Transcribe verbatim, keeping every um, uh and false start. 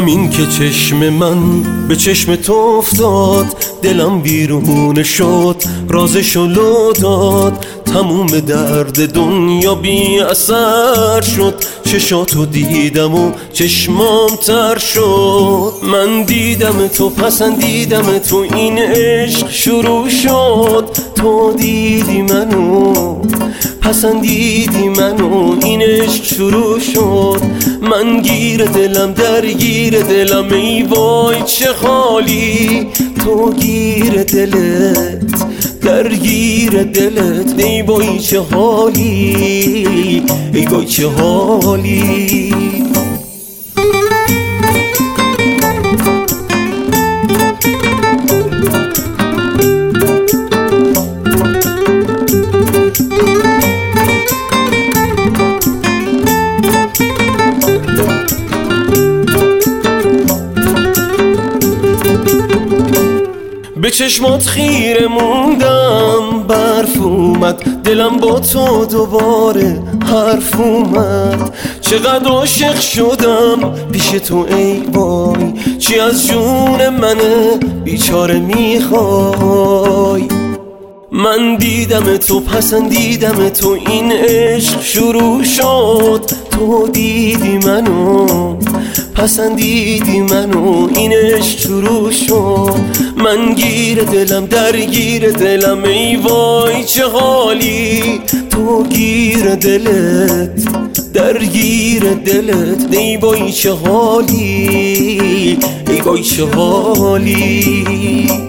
همین که چشم من به چشم تو افتاد، دلم بیرون شد، رازشو لو داد، تموم درد دنیا بی اثر شد. چشاتو دیدم و چشمام تر شد. من دیدم تو، پسندیدم تو، این عشق شروع شد. تو دیدی منو، پسندیدی منو، این عشق شروع شد. من گیر دلم، درگیر دلم، ای وای چه حالی. تو گیر دلت، درگیر دلت، ای وای چه حالی، ای وای چه حالی. به چشمات خیره موندم، برف اومد، دلم با تو دوباره حرف اومد. چقدر عاشق شدم پیش تو، ای وای چی از جون منه بیچاره میخوای. من دیدم تو، پسندیدم تو، این عشق شروع شد. تو دیدی منو، پسندیدی منو، این عشق شروع شد. من گیر دلم، درگیر دلم، ای وای چه حالی. تو گیر دلت، درگیر دلت، ای وای چه حالی، ای وای چه حالی.